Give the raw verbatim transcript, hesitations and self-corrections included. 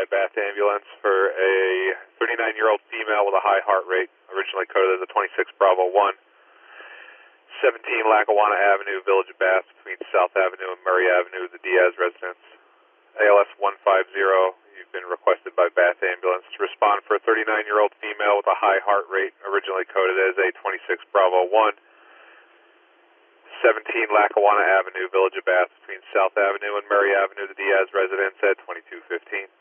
Bath ambulance for a thirty-nine-year-old female with a high heart rate, originally coded as a twenty-six Bravo one, seventeen Lackawanna Avenue, Village of Bath, between South Avenue and Murray Avenue, the Diaz residence. A L S one five zero, you've been requested by Bath ambulance to respond for a thirty-nine-year-old female with a high heart rate, originally coded as a twenty-six Bravo one, seventeen Lackawanna Avenue, Village of Bath, between South Avenue and Murray Avenue, the Diaz residence at twenty-two fifteen.